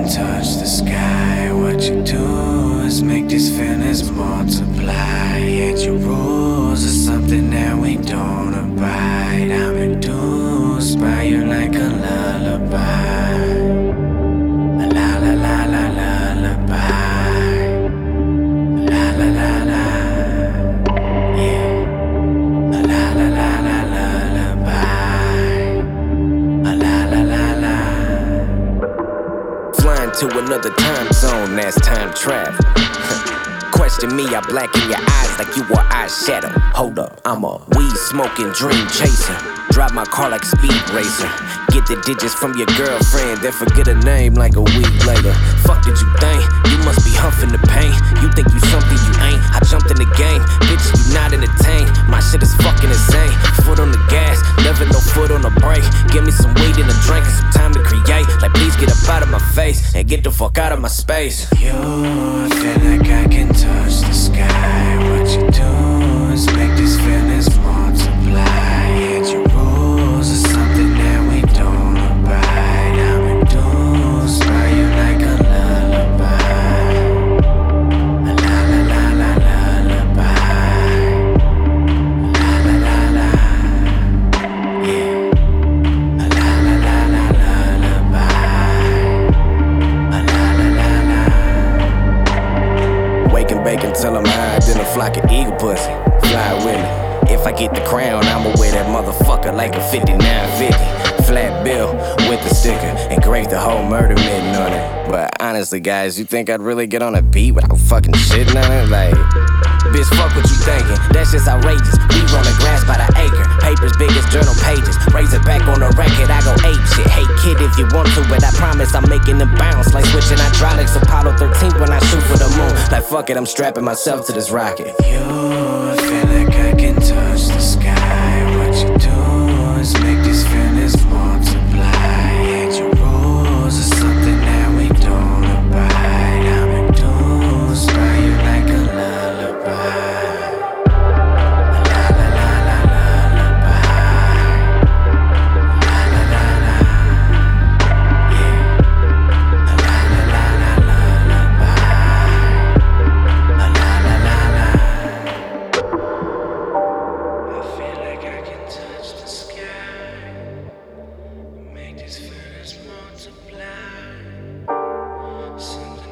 touch the sky. What you do is make these feelings multiply. Yet your rules are something that we don't abide. I'm induced by you like a lullaby. A la la la la lullaby. La la la la. Yeah. A la la la la lullaby. A la la la la. Flying to another time zone, that's time travel. Question me, I blacken your eyes like you were eyeshadow. Hold up, I'm a weed smoking dream chaser. Drive my car like a speed racer. Get the digits from your girlfriend, then forget her name like a week later. Fuck did you think? You must be huffing the pain. You think you something you ain't. I jumped in the game, bitch, you not entertained. My shit is fucking insane. Foot on the gas, never no foot on the brake. Give me some weed and a drink and some time to create. Like please get up out of my face and get the fuck out of my space. You feel like I can touch the sky. What you do is make these feelings multiply. And your rules are something that we don't abide. I'm induced by you like a lullaby. A la la la la lullaby. La la la la. Yeah. A la la la la lullaby. A la la la la. Wake and bake until I'm high, then a flock of eagle pussy. Fly with me. If I get the crown, I'ma wear that motherfucker like a 5950. Flat bill with the sticker, engrave the whole murder midden on it. But honestly, guys, you think I'd really get on a beat without fucking shitting on it? Like, bitch, fuck what you thinking. That's just outrageous. We run the grass by the acre. Papers big as journal pages. Raise it back on the record, I go ape shit. Hey kid, if you want to, but I promise I'm making them bounce. Like switching hydraulics, Apollo 13 when I shoot for the moon. Like fuck it, I'm strapping myself to this rocket. You feel like I can touch the sky. What you do is make these feelings multiply. And your rules are something that we don't abide. I'm induced by you like a lullaby. A la la la la lullaby. La la la la. Yeah. A la la la la lullaby. A la la la la. I feel like I can touch the sky, make these feelings multiply. Something